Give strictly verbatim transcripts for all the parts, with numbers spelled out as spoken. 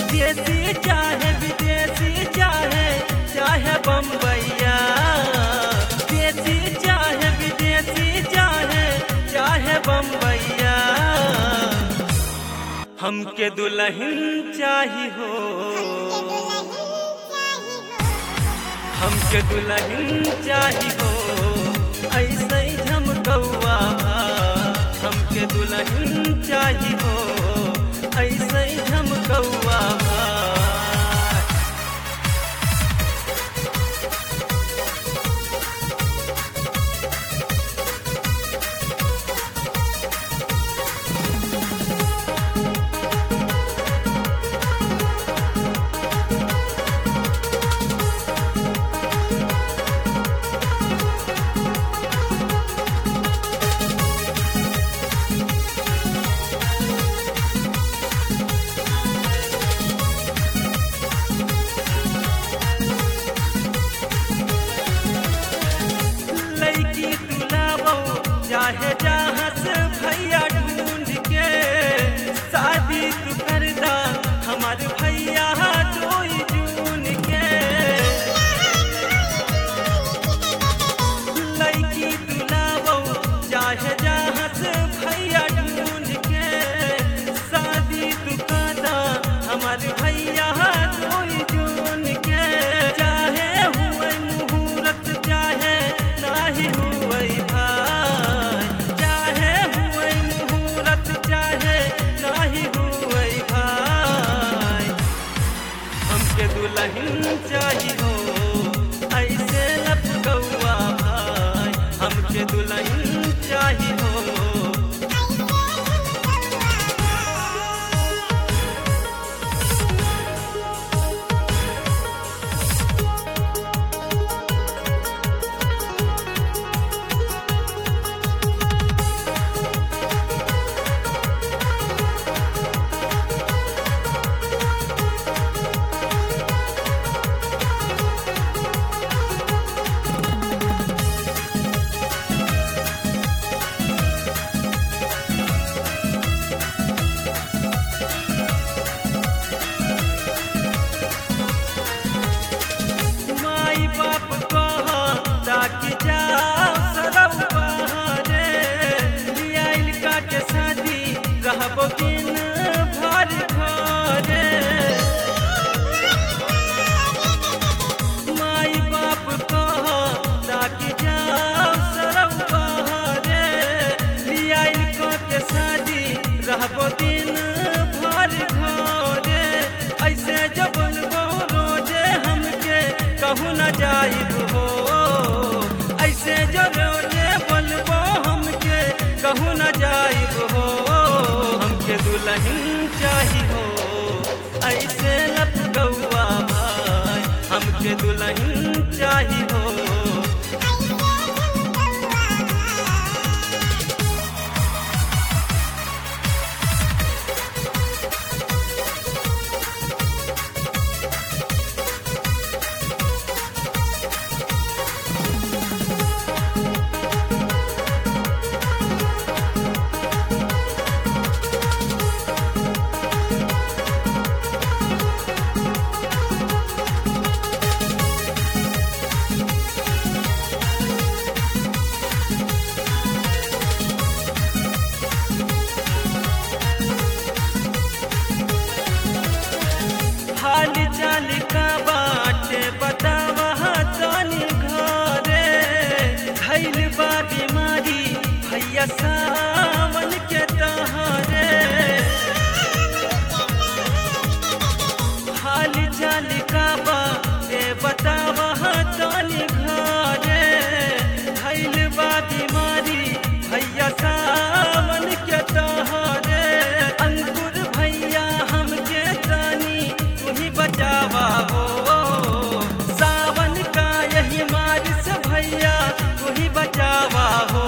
देसी चाहे विदेशी चाहे चाहे बम्बैया, देसी चाहे विदेशी चाहे चाहे बम्बैया, हमके दुल्हन चाही हो, हमके दुल्हन चाही हो ऐसे झमकौआ, हमके दुल्हन चाही हो ऐसे झमकौआ। चाहे जहाँ से भैया ढूंढ के शादी तू कर दा हमारे भैया जोई जून के, लड़की दुलावो चाहे जहाँ से भैया ढूंढ के शादी तू कर दा हमारे भैया जोई जून के, चाहे हुए मुहूर्त चाहे नाही हुए भाई, चाहे हुए मुहूर्त चाहे नाही हुए भाई, हमके दुल्हन चाही हो ऐसे लपकौआ भाई, हमके दुल्हन चाही हो। ताकि जा सरब बहारे लियाइल का के शादी रहबो दिन भर घरे, माई बाप कह ताकि जा सरब बहारे लियाइल का के शादी रहबो दिन भर घरे, ऐसे जब बोलबो रोजे हमके कहूँ न जाइब हो, ऐसे जो रोजे बोलबो हमके कहूँ न जाइब हो, हमके दुल्हन चाही हो ऐसे लपकौआ भाई, हमके दुल्हन चाही हो। हाल चाल का बाटे बतावा तनी घरे, धैल बा बीमारी भैया सावन के तहरे, हाल चाल का बाटे बतावा तनी घरे, धैल बा बीमारी भैया सावन के तहरे, अंकुर भैया हमके तनी बचावा हो, सावन का यही मारिस भैया तू ही बचावा हो,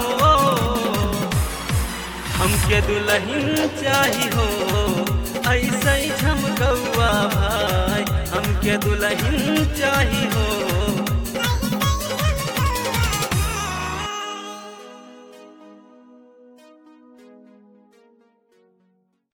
हमके दुल्हन चाही हो ऐसे झमकौआ भाई, हमके दुल्हन चाही हो।